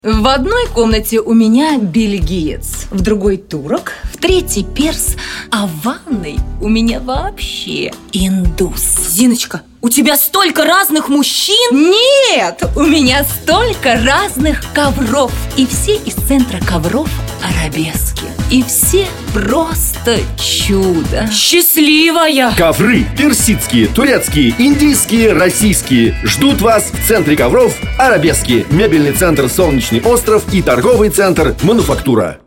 В одной комнате у меня бельгиец, в другой турок, в третьей перс, а в ванной у меня вообще индус. Зиночка, у тебя столько разных мужчин? Нет, у меня столько разных ковров. И все из центра ковров арабески. И все просто чудо. Счастливая! Ковры персидские, турецкие, индийские, российские ждут вас в центре ковров арабески. Мебельный центр «Солнечный остров» и торговый центр «Мануфактура».